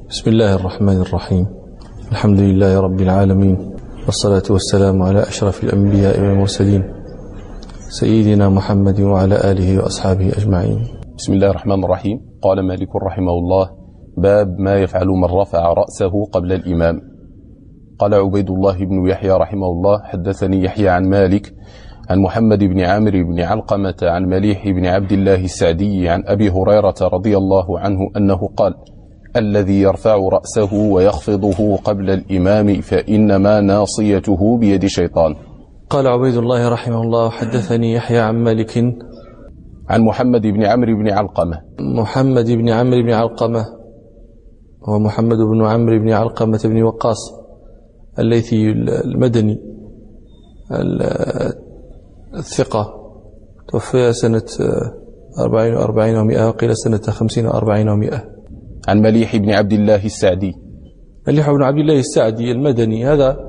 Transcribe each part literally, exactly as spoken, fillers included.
بسم الله الرحمن الرحيم. الحمد لله رب العالمين، والصلاة والسلام على أشرف الأنبياء والمرسلين سيدنا محمد وعلى آله وأصحابه أجمعين. بسم الله الرحمن الرحيم. قال مالك رحمه الله: باب ما يفعل من رفع رأسه قبل الإمام. قال عبيد الله بن يحيى رحمه الله: حدثني يحيى عن مالك عن محمد بن عامر بن علقمة عن مليح بن عبد الله السعدي عن أبي هريرة رضي الله عنه أنه قال: الذي يرفع رأسه ويخفضه قبل الإمام فإنما ناصيته بيد شيطان. قال عبيد الله رحمه الله: حدثني يحيى عن مالك عن محمد بن عمرو بن علقمة. محمد بن عمرو بن علقمة هو محمد بن عمرو بن علقمة بن وقاص الليثي المدني الثقة، توفي سنة أربعين وأربعين ومئة، وقيل سنة خمسين وأربعين ومئة. عن مليح بن عبد الله السعدي. مليح بن عبد الله السعدي المدني هذا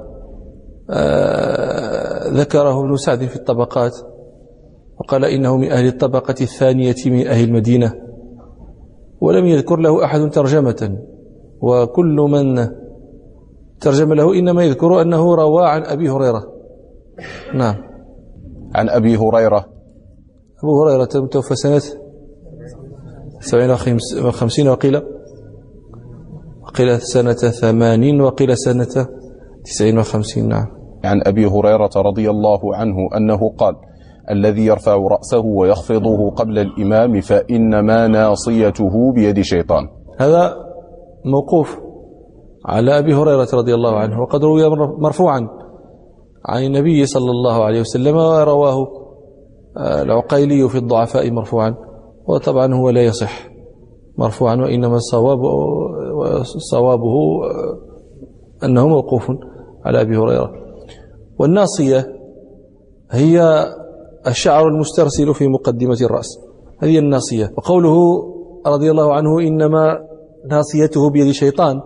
آه ذكره ابن سعد في الطبقات، وقال إنه من أهل الطبقة الثانية من أهل المدينة، ولم يذكر له أحد ترجمة، وكل من ترجم له إنما يذكر أنه روى عن أبي هريرة. نعم. عن أبي هريرة. أبو هريرة متوفى سنة سبعين وخمسين، وقيل وقيل سنة ثمانين، وقيل سنة تسعين وخمسين. نعم. عن أبي هريرة رضي الله عنه أنه قال: الذي يرفع رأسه ويخفضه قبل الإمام فإنما ناصيته بيد شيطان. هذا موقوف على أبي هريرة رضي الله عنه، وقد روي مرفوعا عن النبي صلى الله عليه وسلم، ورواه العقيلي في الضعفاء مرفوعا، وطبعا هو لا يصح مرفوعا، وإنما الصواب صوابه أنه موقوف على أبي هريرة. والناصية هي الشعر المسترسل في مقدمة الرأس، هذه الناصية. وقوله رضي الله عنه إنما ناصيته بيد شيطان،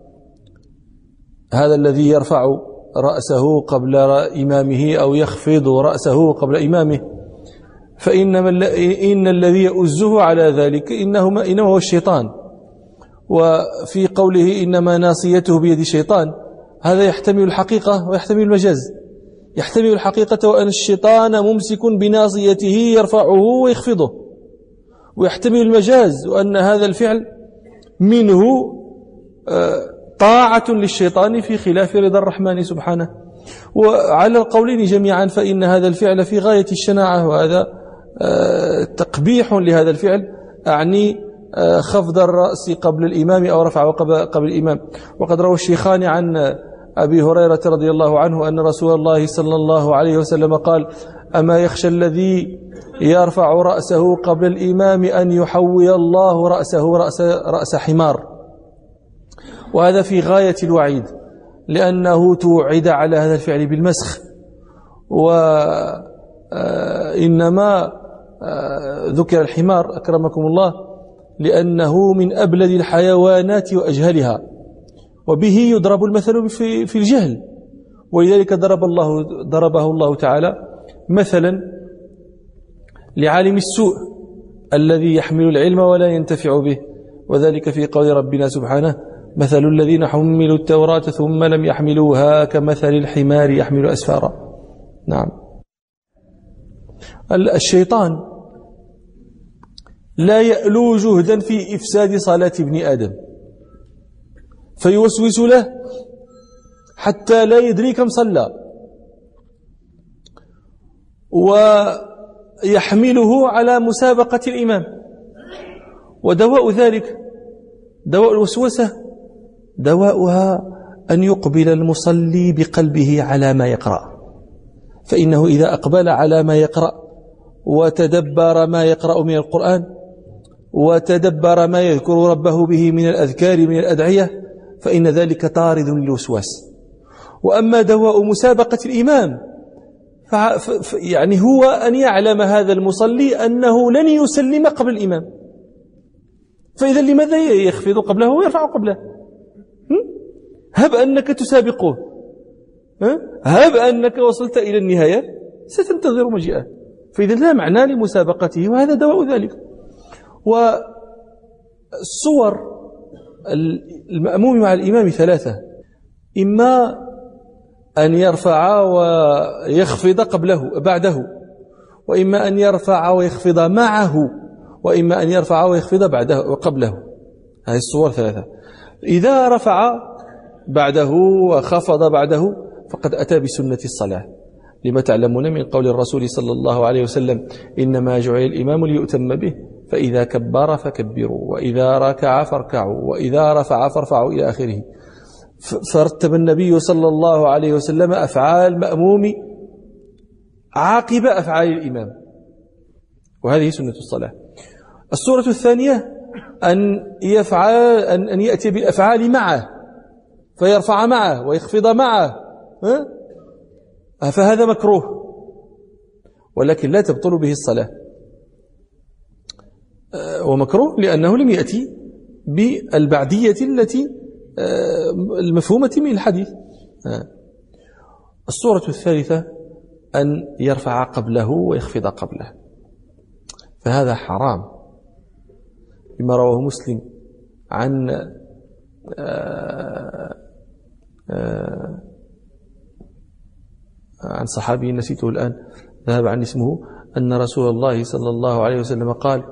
هذا الذي يرفع رأسه قبل إمامه أو يخفض رأسه قبل إمامه، فإنما إن الذي يؤزه على ذلك إنه إنما هو الشيطان. وفي قوله إنما ناصيته بيد الشيطان، هذا يحتمل الحقيقة ويحتمل المجاز. يحتمل الحقيقة وأن الشيطان ممسك بناصيته يرفعه ويخفضه، ويحتمل المجاز وأن هذا الفعل منه طاعة للشيطان في خلاف رضا الرحمن سبحانه. وعلى القولين جميعا فإن هذا الفعل في غاية الشناعة، وهذا تقبيح لهذا الفعل، أعني خفض الرأس قبل الإمام أو رفعه قبل الإمام. وقد روى الشيخان عن أبي هريرة رضي الله عنه أن رسول الله صلى الله عليه وسلم قال: أما يخشى الذي يرفع رأسه قبل الإمام أن يحوي الله رأسه رأس, رأس حمار. وهذا في غاية الوعيد، لأنه توعد على هذا الفعل بالمسخ، وإنما ذكر الحمار أكرمكم الله لأنه من أبلد الحيوانات وأجهلها، وبه يضرب المثل في الجهل، ولذلك ضرب الله ضربه الله تعالى مثلا لعالم السوء الذي يحمل العلم ولا ينتفع به، وذلك في قول ربنا سبحانه: مثل الذين حملوا التوراة ثم لم يحملوها كمثل الحمار يحمل أسفارا. نعم. الشيطان لا يألو جهدا في إفساد صلاة ابن آدم، فيوسوس له حتى لا يدري كم صلى، ويحمله على مسابقة الإمام. ودواء ذلك، دواء الوسوسة، دواؤها أن يقبل المصلي بقلبه على ما يقرأ، فإنه إذا أقبل على ما يقرأ وتدبر ما يقرأ من القرآن، وتدبر ما يذكر ربه به من الأذكار من الأدعية، فإن ذلك طارد للوسواس. وأما دواء مسابقة الإمام يعني هو أن يعلم هذا المصلي أنه لن يسلم قبل الإمام، فإذا لماذا يخفض قبله ويرفع قبله؟ هب أنك تسابقه، هب أنك وصلت إلى النهاية ستنتظر مجيئه، فإذا لا معنى لمسابقته، وهذا دواء ذلك. والصور المأموم مع الإمام ثلاثة: إما أن يرفع ويخفض قبله بعده، وإما أن يرفع ويخفض معه، وإما أن يرفع ويخفض بعده وقبله. هذه الصور ثلاثة. إذا رفع بعده وخفض بعده فقد أتى بسنة الصلاة، لما تعلمون من قول الرسول صلى الله عليه وسلم: إنما جعل الإمام ليؤتم به، فإذا كبر فكبروا، وإذا ركع فاركعوا، وإذا رفع فارفعوا، إلى آخره. فرتب النبي صلى الله عليه وسلم أفعال المأموم عاقب أفعال الإمام، وهذه سنة الصلاة. الصورة الثانية أن يفعل أن أن يأتي بالأفعال معه، فيرفع معه ويخفض معه، فهذا مكروه، ولكن لا تبطل به الصلاة. ومكروه لأنه لم يأتي بالبعدية التي المفهومة من الحديث. الصورة الثالثة أن يرفع قبله ويخفض قبله، فهذا حرام، لما رواه مسلم عن عن صحابي نسيته الآن، ذهب عن اسمه، أن رسول الله صلى الله عليه وسلم قال: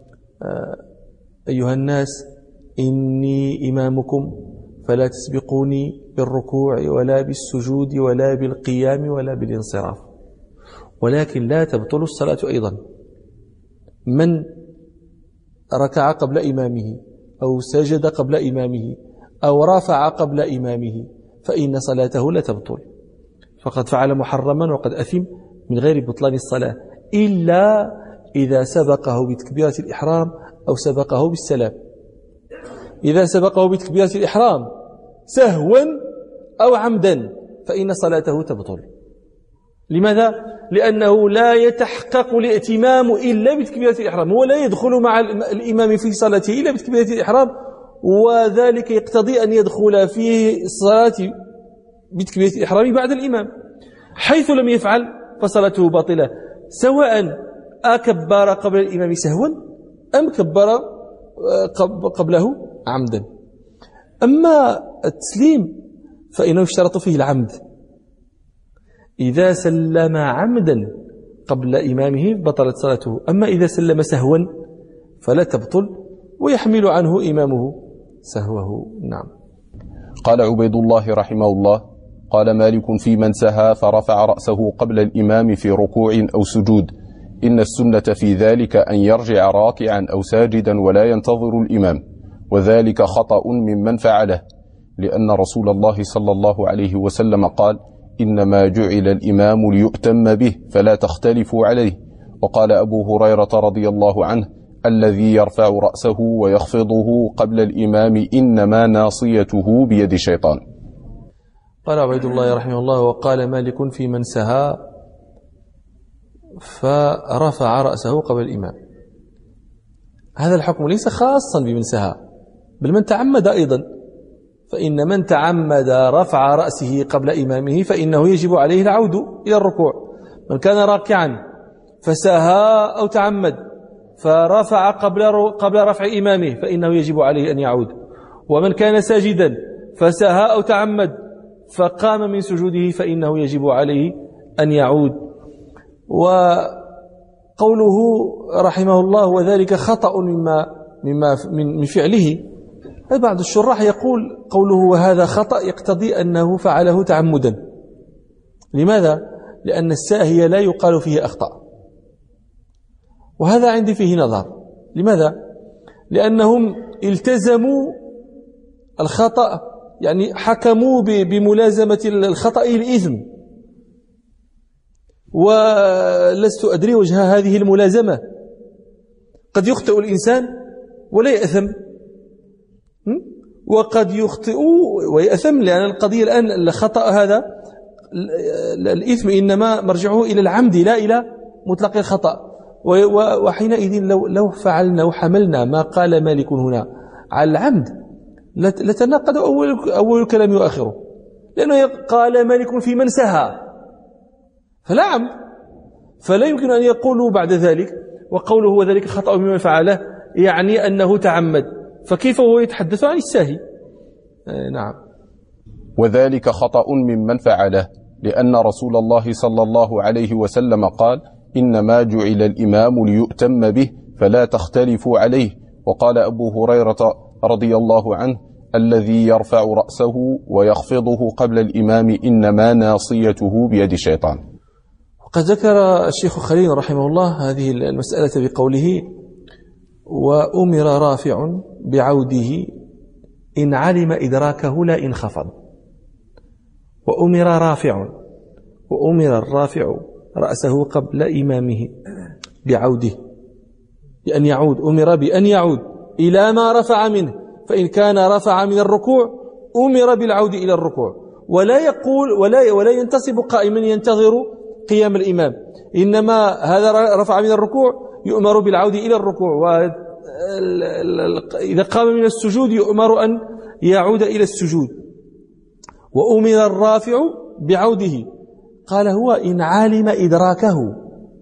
أيها الناس، إني إمامكم فلا تسبقوني بالركوع ولا بالسجود ولا بالقيام ولا بالانصراف، ولكن لا تبطل الصلاة أيضا. من ركع قبل إمامه أو سجد قبل إمامه أو رفع قبل إمامه فإن صلاته لا تبطل، فقد فعل محرما وقد أثم من غير بطلان الصلاة، إلا إذا سبقه بتكبيرة الإحرام أو سبقه بالسلام. إذا سبقه بتكبيرة الإحرام سهوا أو عمدا فإن صلاته تبطل. لماذا؟ لأنه لا يتحقق الائتمام إلا بتكبيرة الإحرام، هو لا يدخل مع الإمام في صلاته إلا بتكبيرة الإحرام، وذلك يقتضي أن يدخل في الصلاة بتكبيرة الإحرام بعد الإمام. حيث لم يفعل فصلاته باطلة، سواء أكبر قبل الإمام سهوا أم كبر قبله عمدا. أما التسليم فإنه يشترط فيه العمد، إذا سلم عمدا قبل إمامه بطلت صلاته، أما إذا سلم سهوا فلا تبطل ويحمل عنه إمامه سهوه. نعم. قال عبيد الله رحمه الله: قال مالك في من سهى فرفع رأسه قبل الإمام في ركوع أو سجود: إن السنة في ذلك أن يرجع راكعا أو ساجدا ولا ينتظر الإمام، وذلك خطأ ممن فعله، لأن رسول الله صلى الله عليه وسلم قال: إنما جعل الإمام ليؤتم به فلا تختلفوا عليه. وقال أبو هريرة رضي الله عنه: الذي يرفع رأسه ويخفضه قبل الإمام إنما ناصيته بيد الشيطان. قال عبيد الله رحمه الله: وقال مالك في من سهى فرفع رأسه قبل الإمام. هذا الحكم ليس خاصا بمن سهى، بل من تعمد أيضا، فإن من تعمد رفع رأسه قبل إمامه فإنه يجب عليه العود إلى الركوع. من كان راكعا فسهى أو تعمد فرفع قبل قبل رفع إمامه فإنه يجب عليه أن يعود. ومن كان ساجدا فسهى أو تعمد فقام من سجوده فإنه يجب عليه أن يعود. وقوله رحمه الله: وذلك خطأ مما مما من فعله، بعض الشراح يقول قوله وهذا خطأ يقتضي أنه فعله تعمدا. لماذا؟ لأن الساهي لا يقال فيه أخطأ، وهذا عندي فيه نظر. لماذا؟ لأنهم التزموا الخطأ، يعني حكموا بملازمة الخطأ الإثم، ولست أدري وجه هذه الملازمة. قد يخطئ الإنسان ولا يأثم، وقد يخطئ ويأثم، لأن القضية الآن الخطأ هذا الإثم إنما مرجعه إلى العمد لا إلى مطلق الخطأ. وحينئذ لو لو فعلنا وحملنا ما قال مالك هنا على العمد لتناقض أول أول الكلام وآخره، لأنه قال مالك في من سهى فلا عمد، فلا يمكن أن يقولوا بعد ذلك وقوله وذلك خطأ ممن فعله يعني أنه تعمد، فكيف هو يتحدث عن الساهي؟ نعم. وذلك خطأ ممن فعله، لأن رسول الله صلى الله عليه وسلم قال: إنما جعل الإمام ليؤتم به فلا تختلفوا عليه. وقال أبو هريرة رضي الله عنه: الذي يرفع رأسه ويخفضه قبل الإمام إنما ناصيته بيد الشيطان. وقد ذكر الشيخ خليل رحمه الله هذه المسألة بقوله: وأمر رافع بعوده إن علم إدراكه لا إن خفض. وأمر رافع وأمر الرافع رأسه قبل إمامه بعوده، بأن يعود، أمر بأن يعود إلى ما رفع منه، فإن كان رفع من الركوع أمر بالعود إلى الركوع، ولا يقول ولا ولا ينتصب قائما ينتظر قيام الإمام، إنما هذا رفع من الركوع يؤمر بالعود إلى الركوع، وإذا قام من السجود يؤمر أن يعود إلى السجود. وأمر الرافع بعوده، قال هو إن علم إدراكه،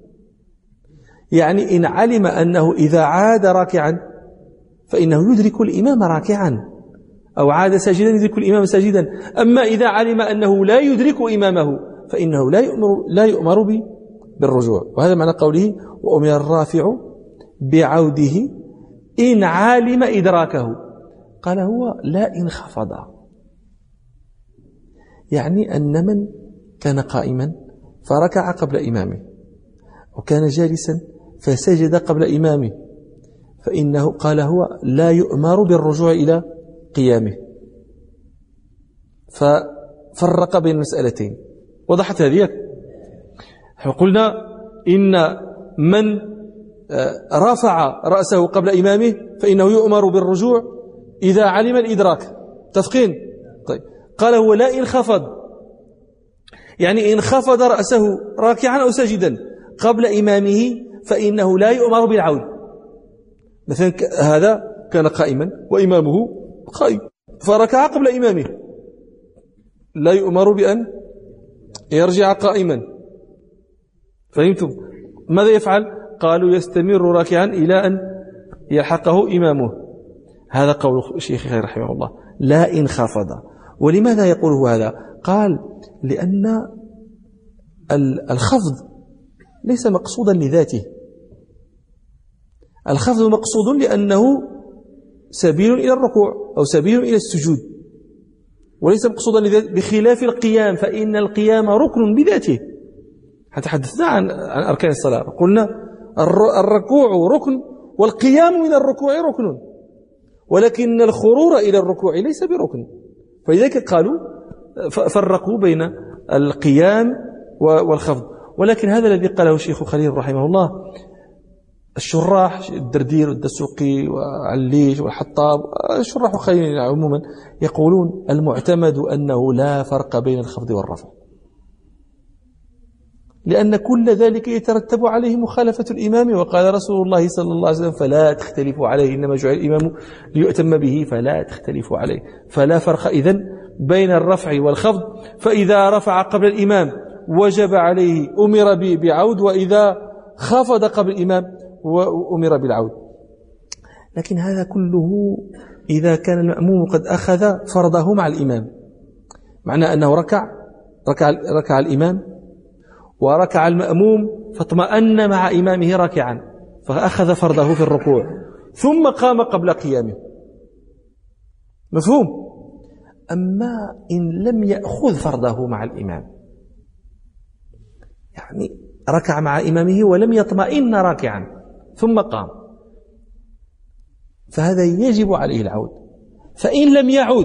يعني إن علم أنه إذا عاد راكعا فإنه يدرك الإمام راكعا، أو عاد ساجدا يدرك الإمام ساجدا. أما إذا علم أنه لا يدرك إمامه فإنه لا يؤمر, لا يؤمر بالرجوع. وهذا معنى قوله: وأمر الرافع بعوده إن علم إدراكه. قال هو لا إن خفض، يعني أن من كان قائما فركع قبل إمامه وكان جالسا فسجد قبل إمامه فإنه قال هو لا يؤمر بالرجوع إلى قيامه، ففرق بين المسألتين. وضحت هذه؟ قلنا إن من رفع رأسه قبل إمامه فإنه يؤمر بالرجوع إذا علم الإدراك. تفقين؟ طيب. قال هو لا إن خفض، يعني إن خفض رأسه راكعا أو ساجدا قبل إمامه فإنه لا يؤمر بالعود. مثلا هذا كان قائما وإمامه قائم فركع قبل إمامه، لا يؤمر بأن يرجع قائما. فهمتم؟ ماذا يفعل؟ قالوا يستمر راكعا إلى أن يلحقه إمامه. هذا قول الشيخ رحمه الله، لا إن خفض. ولماذا يقول هذا؟ قال لأن الخفض ليس مقصودا لذاته، الخفض مقصود لأنه سبيل إلى الركوع أو سبيل إلى السجود، وليس مقصودا لذاته، بخلاف القيام فإن القيام ركن بذاته. تحدثنا عن عن أركان الصلاة، قلنا الركوع ركن والقيام من الركوع ركن، ولكن الخرور إلى الركوع ليس بركن. فلذلك قالوا فرقوا بين القيام والخفض. ولكن هذا الذي قاله الشيخ خليل رحمه الله، الشراح الدردير والدسوقي وعليش والحطاب، الشراح خليل عموما يقولون المعتمد أنه لا فرق بين الخفض والرفع، لأن كل ذلك يترتب عليه مخالفة الإمام. وقال رسول الله صلى الله عليه وسلم: فلا تختلفوا عليه، إنما جعل الإمام ليؤتم به فلا تختلفوا عليه. فلا فرق إذن بين الرفع والخفض، فإذا رفع قبل الإمام وجب عليه أمر بعود، وإذا خفض قبل الإمام وأمر بالعود. لكن هذا كله إذا كان المأموم قد أخذ فرضه مع الإمام، معنى أنه ركع ركع, ركع الإمام وركع المأموم فاطمأن مع إمامه راكعا فأخذ فرضه في الركوع ثم قام قبل قيامه. مفهوم؟ أما إن لم يأخذ فرضه مع الإمام، يعني ركع مع إمامه ولم يطمئن راكعا ثم قام، فهذا يجب عليه العود. فإن لم يعود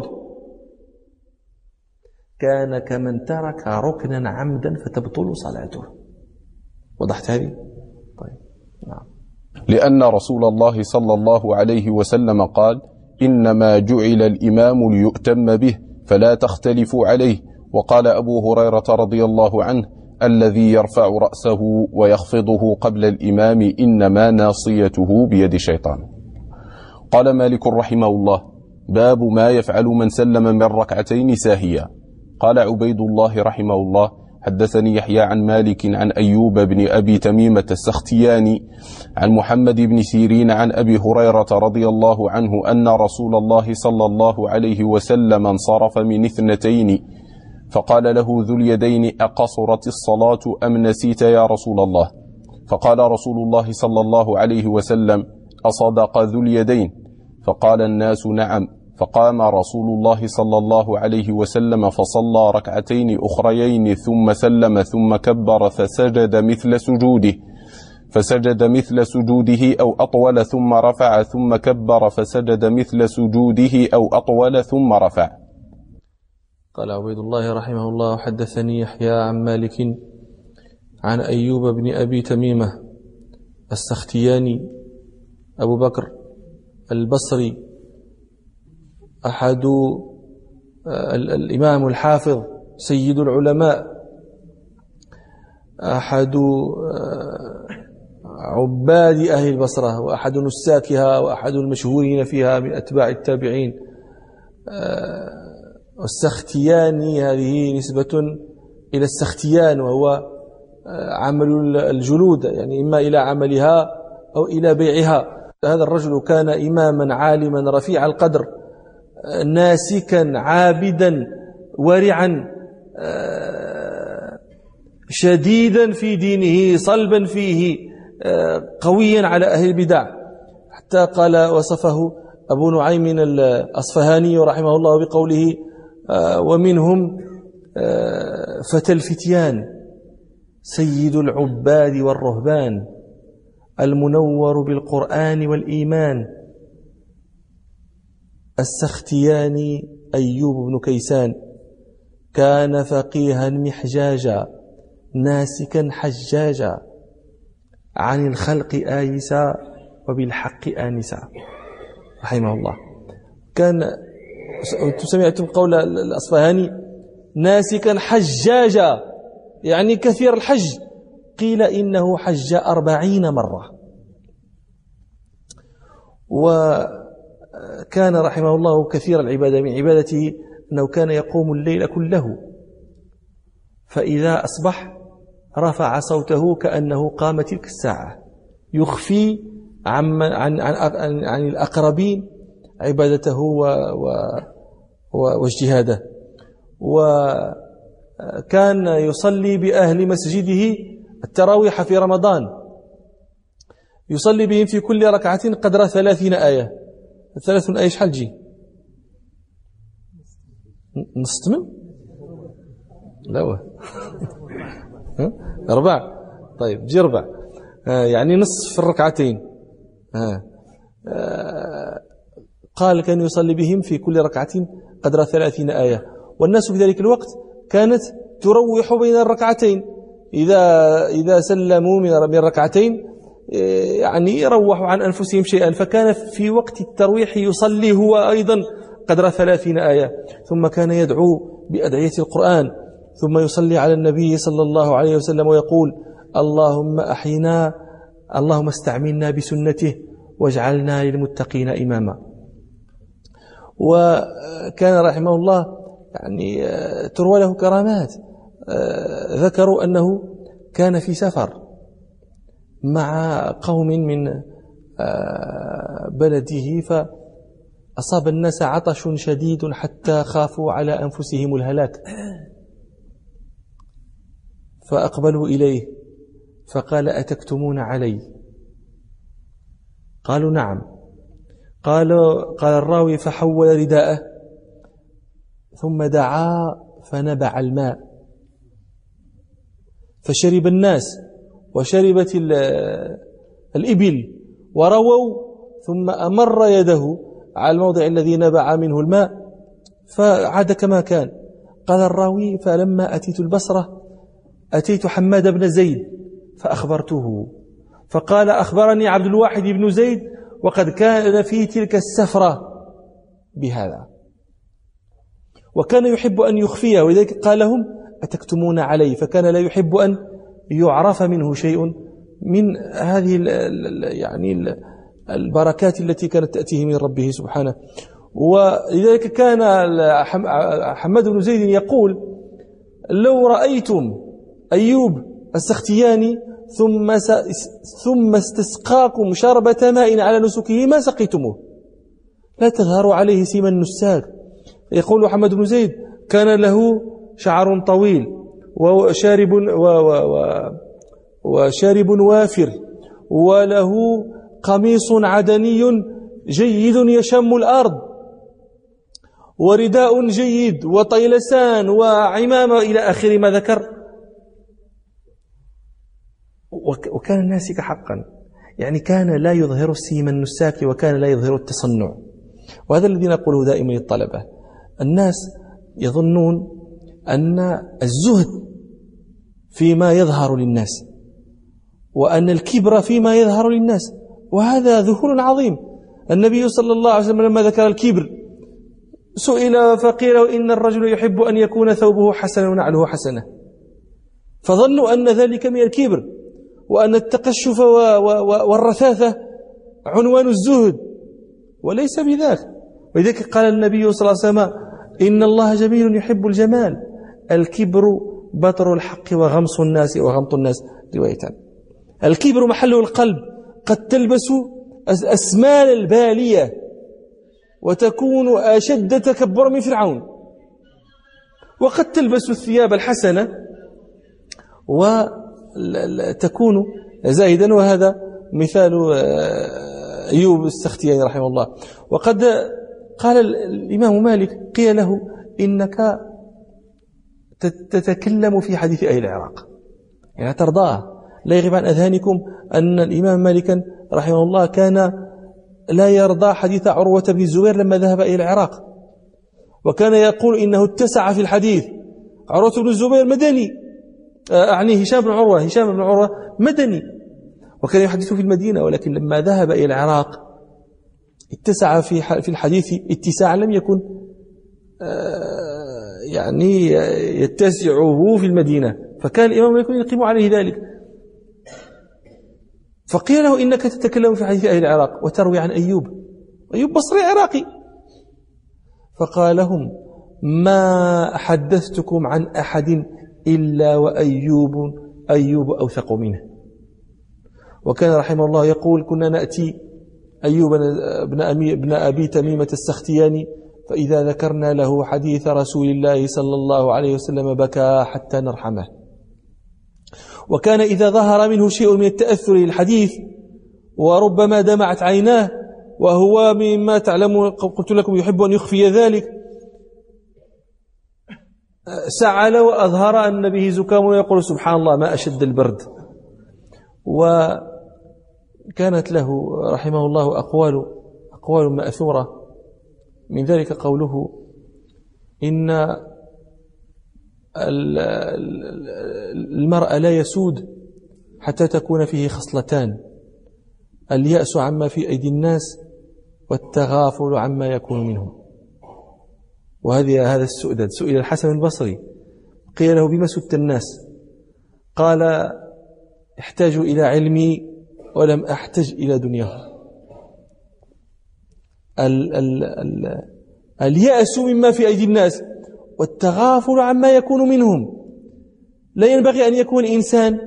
كان كمن ترك ركنا عمدا فتبطل صلاته. وضحت هذه؟ طيب. نعم. لأن رسول الله صلى الله عليه وسلم قال: إنما جعل الإمام ليؤتم به فلا تختلفوا عليه. وقال أبو هريرة رضي الله عنه: الذي يرفع رأسه ويخفضه قبل الإمام إنما ناصيته بيد الشيطان. قال مالك رحمه الله: باب ما يفعل من سلم من ركعتين ساهيا. قال عبيد الله رحمه الله: حدثني يحيى عن مالك عن أيوب بن أبي تميمة السختياني عن محمد بن سيرين عن أبي هريرة رضي الله عنه أن رسول الله صلى الله عليه وسلم انصرف من اثنتين فقال له ذو اليدين أقصرت الصلاة أم نسيت يا رسول الله؟ فقال رسول الله صلى الله عليه وسلم أصدق ذو اليدين؟ فقال الناس نعم. فقام رسول الله صلى الله عليه وسلم فصلى ركعتين أخريين ثم سلم ثم كبر فسجد مثل سجوده فسجد مثل سجوده أو أطول ثم رفع ثم كبر فسجد مثل سجوده أو أطول ثم رفع. قال عبيد الله رحمه الله حدثني يحيى عن مالك عن أيوب بن أبي تميمة السختياني أبو بكر البصري أحد الإمام الحافظ سيد العلماء أحد عباد أهل البصرة وأحد نساكها وأحد المشهورين فيها من أتباع التابعين. السختياني هذه نسبة إلى السختيان وهو عمل الجلود، يعني إما إلى عملها أو إلى بيعها. هذا الرجل كان إماما عالما رفيع القدر ناسكا عابدا ورعا شديدا في دينه صلبا فيه قويا على أهل البدع، حتى قال وصفه أبو نعيم الأصفهاني رحمه الله بقوله ومنهم فتى الفتيان سيد العباد والرهبان المنور بالقرآن والإيمان السختياني أيوب بن كيسان كان فقيها محجاجا ناسكا حجاجا عن الخلق آيسا وبالحق آنسا رحمه الله. كان سمعتم قول الأصفهاني ناسكا حجاجا يعني كثير الحج، قيل إنه حج أربعين مرة. وكان رحمه الله كثير العبادة، من عبادته أنه كان يقوم الليل كله، فإذا أصبح رفع صوته كأنه قام تلك الساعة يخفي عن, عن, عن, عن الأقربين عبادته و و واجتهاده. وكان يصلي بأهل مسجده التراويح في رمضان، يصلي بهم في كل ركعة قدر ثلاثين آية. ثلاثون آية شحال تجي؟ نص من؟ لا هو أربع. طيب جي ربع، يعني نصف في الركعتين. قال كان يصلي بهم في كل ركعة قدر ثلاثين آية، والناس في ذلك الوقت كانت تروح بين الركعتين، إذا إذا سلموا من الركعتين يعني يروحوا عن أنفسهم شيئا، فكان في وقت الترويح يصلي هو أيضا قدر ثلاثين آية، ثم كان يدعو بأدعية القرآن، ثم يصلي على النبي صلى الله عليه وسلم ويقول اللهم أحينا اللهم استعملنا بسنته واجعلنا للمتقين إماما. وكان رحمه الله يعني تروى له كرامات، ذكروا أنه كان في سفر مع قوم من بلده فأصاب الناس عطش شديد حتى خافوا على أنفسهم الهلاك، فأقبلوا إليه فقال أتكتمون علي؟ قالوا نعم. قالوا قال الراوي فحول رداءه ثم دعا فنبع الماء فشرب الناس وشربت الإبل ورووا، ثم أمر يده على الموضع الذي نبع منه الماء فعاد كما كان. قال الراوي فلما أتيت البصرة أتيت حماد بن زيد فأخبرته، فقال أخبرني عبد الواحد بن زيد وقد كان في تلك السفرة بهذا، وكان يحب أن يخفيه، ولذلك قال لهم أتكتمون علي، فكان لا يحب أن يعرف منه شيء من هذه ال ال يعني ال البركات التي كانت تأتيه من ربه سبحانه. ولذلك كان حماد بن زيد يقول لو رأيتم أيوب السختياني ثم ثم استسقاكم شربة ماء على نسكه ما سقيتموه لا تظهروا عليه سيما النساك. يقول محمد بن زيد كان له شعر طويل وشارب و و و وشارب وافر وله قميص عدني جيد يشم الأرض ورداء جيد وطيلسان وعمامة إلى آخر ما ذكر. وكان ناسك حقا، يعني كان لا يظهر السيم النساك وكان لا يظهر التصنع. وهذا الذي نقوله دائما للطلبة. الناس يظنون أن الزهد فيما يظهر للناس وأن الكبر فيما يظهر للناس، وهذا ذهول عظيم. النبي صلى الله عليه وسلم لما ذكر الكبر سئل فقيل إن الرجل يحب أن يكون ثوبه حسنا ونعله حسنة، فظنوا أن ذلك من الكبر وأن التقشف والرثاثة عنوان الزهد، وليس بذاك. ولذلك قال النبي صلى الله عليه وسلم إن الله جميل يحب الجمال، الكبر بطر الحق وغمص الناس وغمط الناس روايتان. الكبر محله القلب، قد تلبس أسمال البالية وتكون أشد تكبر من فرعون، وقد تلبس الثياب الحسنة وتكون زاهدا، وهذا مثال أيوب السختياني رحمه الله. وقد قال الإمام مالك قيل له إنك تتكلم في حديث أهل العراق، يعني ترضاه. لا يغيب عن أذهانكم أن الإمام مالكا رحمه الله كان لا يرضى حديث عروة بن الزبير لما ذهب إلى العراق، وكان يقول إنه اتسع في الحديث. عروة بن الزبير مدني، أعني هشام بن عروة هشام بن عروة مدني، وكان يحدث في المدينة، ولكن لما ذهب إلى العراق اتسع في في الحديث اتساعا لم يكن يعني يتسعه في المدينة، فكان الإمام يكون يقيم عليه ذلك. فقيل له إنك تتكلم في حديث أهل العراق وتروي عن أيوب، أيوب بصري عراقي. فقال لهم ما حدثتكم عن أحد إلا وأيوب أيوب أوثق منه. وكان رحمه الله يقول كنا نأتي أيوب بن أبي تميمة السختياني فإذا ذكرنا له حديث رسول الله صلى الله عليه وسلم بكى حتى نرحمه. وكان إذا ظهر منه شيء من التأثر للحديث وربما دمعت عيناه وهو مما تعلمون قلت لكم يحب أن يخفي ذلك، سعل وأظهر أن به زكام ويقول سبحان الله ما أشد البرد. وكانت له رحمه الله أقوال أقوال مأثورة، من ذلك قوله إن المرء لا يسود حتى تكون فيه خصلتان: اليأس عما في أيدي الناس والتغافل عما يكون منهم. وهذه هذا السؤدد. سئل الحسن البصري قيل له بما سدت الناس؟ قال احتاجوا إلى علمي ولم أحتج إلى دنياهم. ال ال ال اليأس مما في أيدي الناس والتغافل عما يكون منهم. لا ينبغي أن يكون الإنسان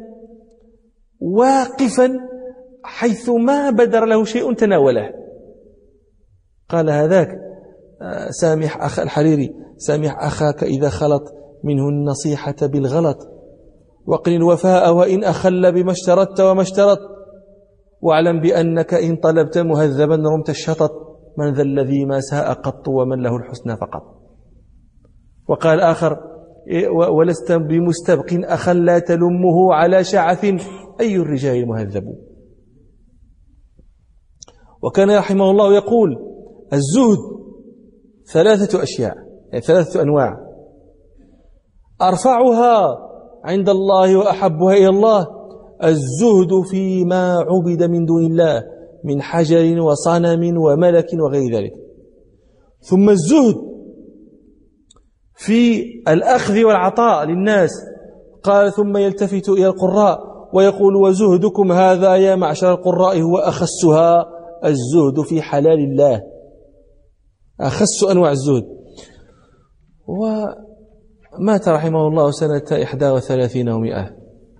واقفا حيث ما بدر له شيء تناوله. قال هذاك سامح أخ الحريري سامح أخاك إذا خلط منه النصيحة بالغلط، وقل الوفاء وإن أخل بما اشترطت وما اشترط، واعلم بأنك إن طلبت مهذبا رمت الشطط، من ذا الذي ما ساء قط ومن له الحسنى فقط. وقال آخر ولست بمستبق أخا لا تلمه على شعث أي الرجال مهذب. وكان رحمه الله يقول الزهد ثلاثة أشياء، يعني ثلاثة أنواع: أرفعها عند الله وأحبها إلى الله الزهد فيما عبد من دون الله من حجر وصنم وملك وغير ذلك. ثم الزهد في الأخذ والعطاء للناس. قال ثم يلتفت إلى القراء ويقول وزهدكم هذا يا معشر القراء هو أخسها الزهد في حلال الله، أخس أنواع الزهد. مات رحمه الله سنة إحدى وثلاثين ومئة.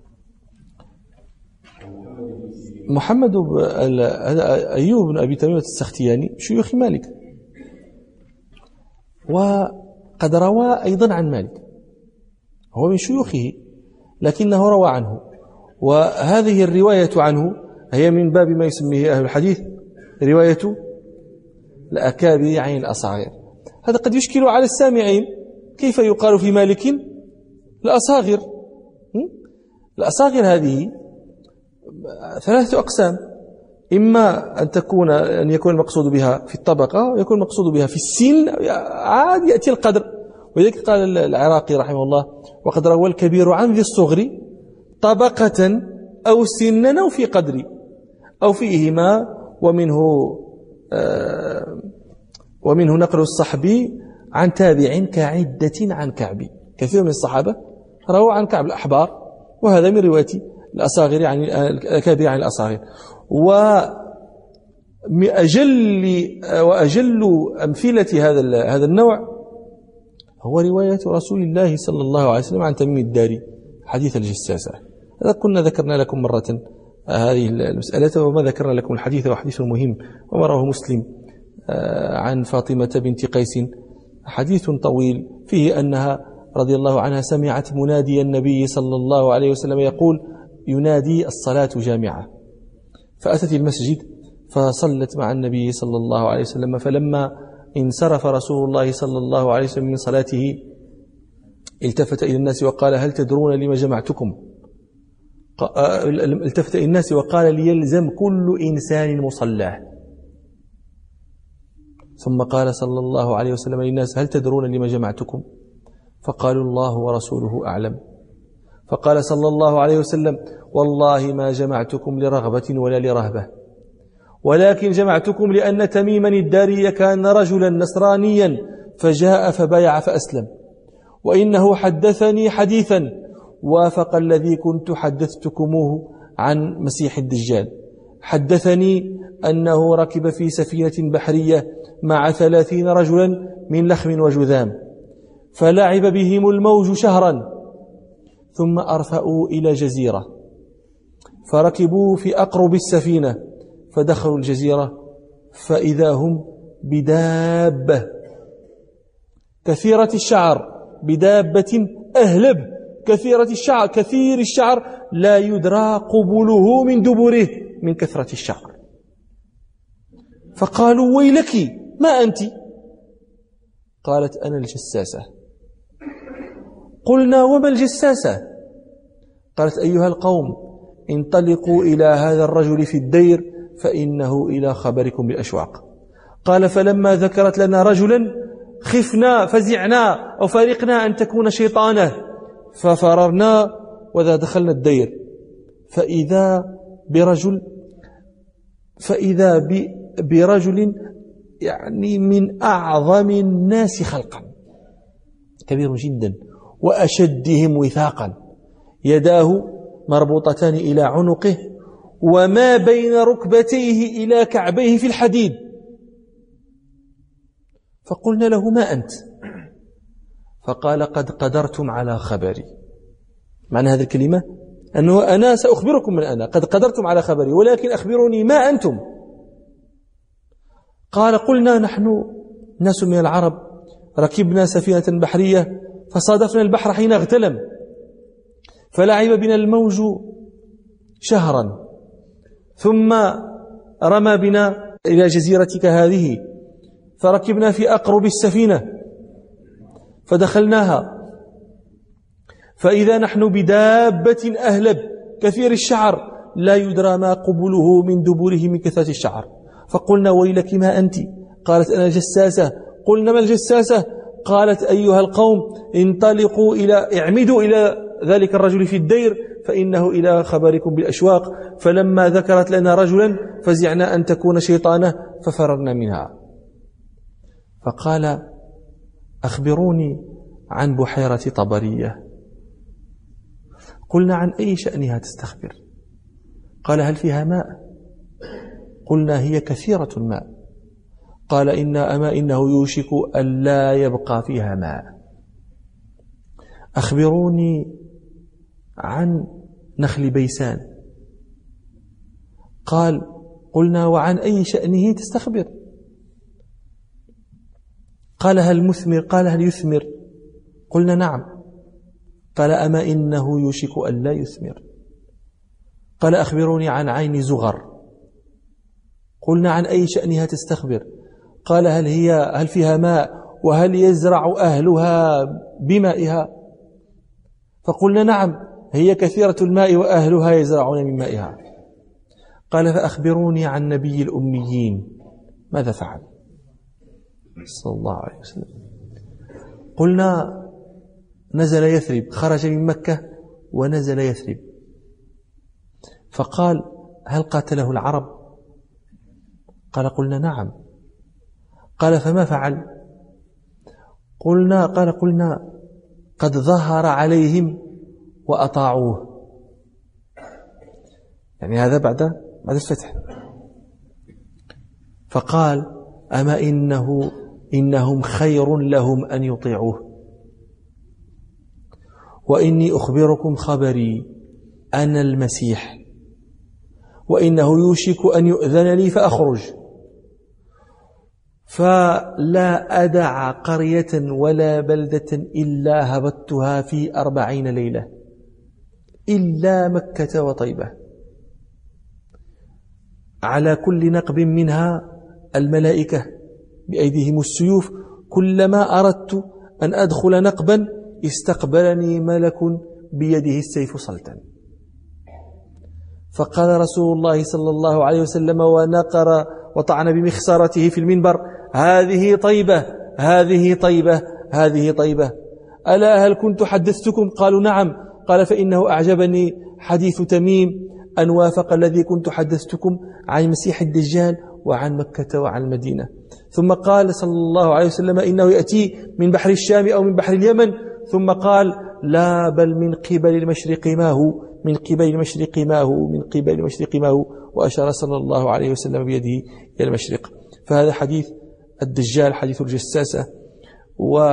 محمد أيوب بن أبي تميمة السختياني شيوخ مالك، وقد روى أيضا عن مالك، هو من شيوخه لكنه روى عنه، وهذه الرواية عنه هي من باب ما يسميه أهل الحديث رواية الأكابر عن الأصاغر. هذا قد يشكل على السامعين، كيف يقال في مالك الأصاغر؟ الأصاغر هذه ثلاثة أقسام، إما أن تكون أن يكون المقصود بها في الطبقة، ويكون المقصود بها في السن، عاد يأتي القدر. ولذلك قال العراقي رحمه الله: وقد روى الكبير عن ذي الصغر طبقة أو سنا أو في قدر أو فيهما، ومنه آه ومنه نقل الصحبي عن تابع كعدة عن كعب. كثير من الصحابة رووا عن كعب الأحبار، وهذا من رواية الأصاغر عن الأكابر عن الأصاغر. وأجل وأجل أمثلة هذا هذا النوع هو رواية رسول الله صلى الله عليه وسلم عن تميم الداري حديث الجساسة. هذا كنا ذكرنا لكم مرة هذه المسألة، وما ذكرنا لكم الحديث وحديث مهم وما رواه مسلم عن فاطمة بنت قيس، حديث طويل فيه أنها رضي الله عنها سمعت منادي النبي صلى الله عليه وسلم يقول: ينادي الصلاة جامعة. فأتت المسجد فصلت مع النبي صلى الله عليه وسلم، فلما انصرف رسول الله صلى الله عليه وسلم من صلاته التفت إلى الناس وقال: هل تدرون لما جمعتكم؟ التفت إلى الناس وقال: ليلزم كل إنسان مصلاه. ثم قال صلى الله عليه وسلم للناس: هل تدرون لما جمعتكم؟ فقالوا: الله ورسوله أعلم. فقال صلى الله عليه وسلم: والله ما جمعتكم لرغبة ولا لرهبة، ولكن جمعتكم لأن تميما الداري كان رجلا نصرانيا فجاء فبايع فأسلم، وإنه حدثني حديثا وافق الذي كنت حدثتكموه عن مسيح الدجال. حدثني أنه ركب في سفينة بحرية مع ثلاثين رجلا من لخم وجذام، فلعب بهم الموج شهرا، ثم أرفأوا إلى جزيرة، فركبوا في أقرب السفينة، فدخلوا الجزيرة فإذا هم بدابة كثيرة الشعر، بدابة أهلب كثيرة الشعر كثير الشعر لا يدرى قبله من دبره من كثرة الشعر. فقالوا: ويلك ما أنت؟ قالت: أنا الجساسة. قلنا: وما الجساسة؟ قالت: أيها القوم، انطلقوا إلى هذا الرجل في الدير فإنه إلى خبركم بالأشواق. قال: فلما ذكرت لنا رجلا خفنا فزعنا وفارقنا أن تكون شيطانه، ففررنا وذا دخلنا الدير، فإذا برجل فإذا برجل يعني من أعظم الناس خلقا، كبير جدا، وأشدهم وثاقا، يداه مربوطتان إلى عنقه، وما بين ركبتيه إلى كعبيه في الحديد. فقلنا له: ما أنت؟ فقال: قد قدرتم على خبري. معنى هذه الكلمة أنه أنا سأخبركم من أنا، قد قدرتم على خبري، ولكن أخبروني ما أنتم. قال: قلنا نحن ناس من العرب ركبنا سفينة بحرية فصادفنا البحر حين اغتلم، فلعب بنا الموج شهرا، ثم رمى بنا إلى جزيرتك هذه، فركبنا في أقرب السفينة فدخلناها، فإذا نحن بدابة أهلب كثير الشعر لا يدرى ما قبله من دبره من كثرة الشعر. فقلنا: ويلك ما أنت؟ قالت: أنا جساسة. قلنا: ما الجساسة؟ قالت: أيها القوم، انطلقوا إلى اعمدوا إلى ذلك الرجل في الدير فإنه إلى خبركم بالأشواق. فلما ذكرت لنا رجلا فزعنا أن تكون شيطانة ففررنا منها. فقال: أخبروني عن بحيرة طبرية. قلنا: عن أي شأنها تستخبر؟ قال: هل فيها ماء؟ قلنا: هي كثيرة الماء. قال: إن أما إنه يوشك أن لا يبقى فيها ماء. أخبروني عن نخل بيسان. قال قلنا وعن أي شأنه تستخبر؟ قال هل مثمر؟ قال هل يثمر؟ قلنا نعم. قال أما إنه يوشك أن لا يثمر. قال أخبروني عن عين زغر. قلنا عن أي شأنها تستخبر؟ قال هل هي هل فيها ماء وهل يزرع أهلها بمائها؟ فقلنا نعم، هي كثيرة الماء وأهلها يزرعون من مائها. قال فأخبروني عن نبي الأميين ماذا فعل صلى الله عليه وسلم؟ قلنا نزل يثرب، خرج من مكة ونزل يثرب. فقال هل قاتله العرب؟ قال قلنا نعم. قال فما فعل؟ قلنا قال قلنا قد ظهر عليهم وأطاعوه، يعني هذا بعد بعد الفتح. فقال أما إنه إنهم خير لهم أن يطيعوه، وإني أخبركم خبري أنا المسيح، وإنه يوشك أن يؤذن لي فأخرج، فلا أدع قرية ولا بلدة إلا هبطتها في أربعين ليلة إلا مكة وطيبة، على كل نقب منها الملائكة بأيديهم السيوف، كلما أردت أن أدخل نقبا استقبلني ملك بيده السيف صلتا. فقال رسول الله صلى الله عليه وسلم ونقر وطعن بمخسرته في المنبر هذه طيبة هذه طيبة هذه طيبة، ألا هل كنت حدثتكم؟ قالوا نعم. قال فإنه أعجبني حديث تميم أن وافق الذي كنت حدثتكم عن المسيح الدجال وعن مكة وعن المدينة. ثم قال صلى الله عليه وسلم إنه يأتي من بحر الشام أو من بحر اليمن. ثم قال لا بل من قبل المشرق ما هو من قبل المشرق ما هو من قبل المشرق ما هو، وأشار صلى الله عليه وسلم بيده إلى المشرق. فهذا حديث الدجال، حديث الجساسة، و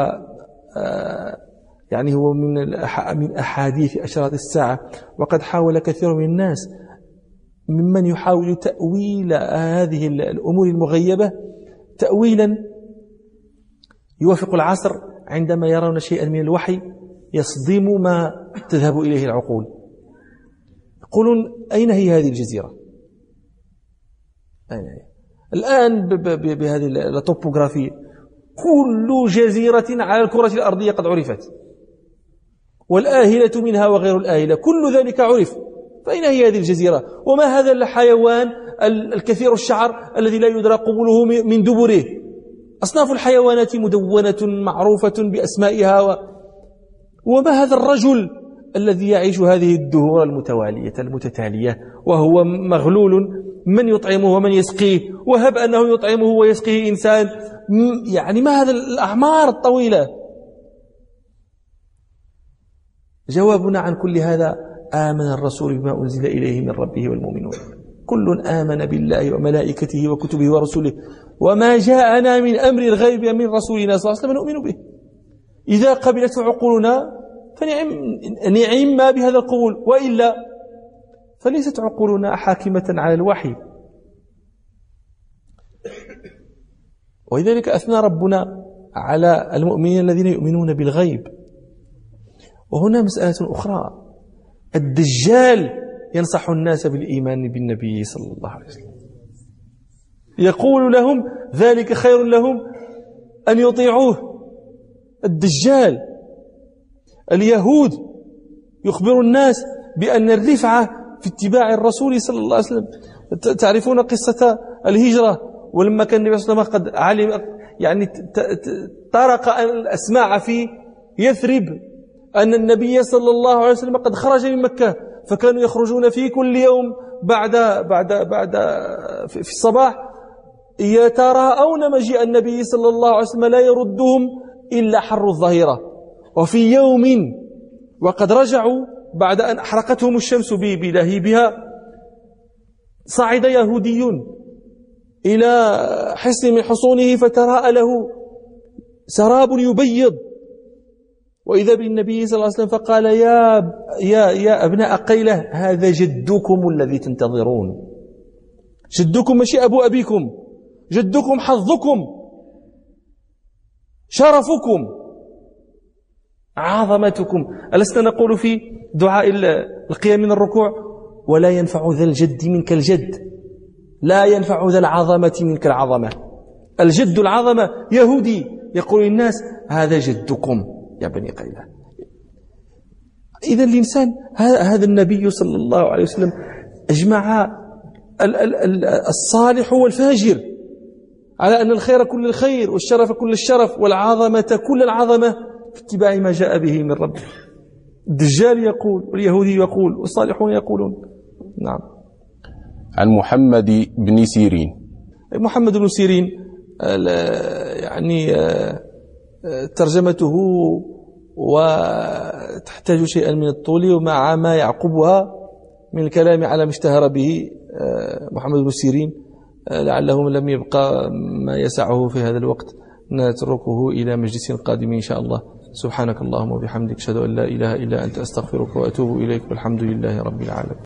يعني هو من من أحاديث أشراط الساعة. وقد حاول كثير من الناس ممن يحاول تأويل هذه الأمور المغيبة تأويلا يوافق العصر، عندما يرون شيئا من الوحي يصدم ما تذهب إليه العقول. يقولون أين هي هذه الجزيرة؟ أين هي؟ الآن بهذه الطوبوغرافية كل جزيرة على الكرة الأرضية قد عرفت، والآهلة منها وغير الآهلة كل ذلك عرف. فأين هي هذه الجزيرة؟ وما هذا الحيوان الكثير الشعر الذي لا يدرى قبله من دبره؟ أصناف الحيوانات مدونة معروفة بأسمائها، و... وما هذا الرجل الذي يعيش هذه الدهور المتوالية المتتالية وهو مغلول، من يطعمه ومن يسقيه؟ وهب أنه يطعمه ويسقيه إنسان، يعني ما هذا الأعمار الطويلة؟ جوابنا عن كل هذا آمن الرسول بما أنزل إليه من ربه والمؤمنون كل آمن بالله وملائكته وكتبه ورسله وما جاءنا من أمر الغيب من رسولنا صلى الله عليه وسلم نؤمن به. إذا قبلت عقولنا فنعم نعم ما بهذا القبول، وإلا فليست عقولنا حاكمة على الوحي. ولذلك أثنى ربنا على المؤمنين الذين يؤمنون بالغيب. وهنا مسألة أخرى، الدجال ينصح الناس بالإيمان بالنبي صلى الله عليه وسلم، يقول لهم ذلك خير لهم أن يطيعوه. الدجال اليهود يخبر الناس بأن الرفعة في اتباع الرسول صلى الله عليه وسلم. تعرفون قصة الهجرة، ولما كان النبي صلى الله عليه وسلم قد علم يعني طرق الأسماع في يثرب أن النبي صلى الله عليه وسلم قد خرج من مكة، فكانوا يخرجون في كل يوم بعد بعد بعد في الصباح يتراءون مجيء النبي صلى الله عليه وسلم لا يردهم إلا حر الظهيرة. وفي يوم وقد رجعوا بعد أن أحرقتهم الشمس بلهيبها صعد يهودي إلى حصن من حصونه فتراءى له سراب يبيض، وإذا بالنبي صلى الله عليه وسلم فقال يا, يا, يا أبناء قيلة هذا جدكم الذي تنتظرون. جدكم ماشي أبو أبيكم، جدكم حظكم شرفكم عظمتكم. ألسنا نقول في دعاء القيام من الركوع ولا ينفع ذا الجد منك الجد، لا ينفع ذا العظمة منك العظمة. الجد العظمة يهودي يقول الناس هذا جدكم يا بني قيلة. إذا الإنسان هذا النبي صلى الله عليه وسلم أجمع الصالح والفاجر على أن الخير كل الخير والشرف كل الشرف والعظمة كل العظمة في اتباع ما جاء به من ربه. الدجال يقول واليهودي يقول والصالحون يقولون. نعم. عن محمد بن سيرين. محمد بن سيرين يعني ترجمته وتحتاج شيئا من الطول ومع ما يعقبها من الكلام على ما اشتهر به محمد بن سيرين لعله لم يبقى ما يسعه في هذا الوقت، نتركه إلى مجلس قادم إن شاء الله. سبحانك اللهم وبحمدك أشهد أن لا إله إلا أنت أستغفرك وأتوب إليك والحمد لله رب العالمين.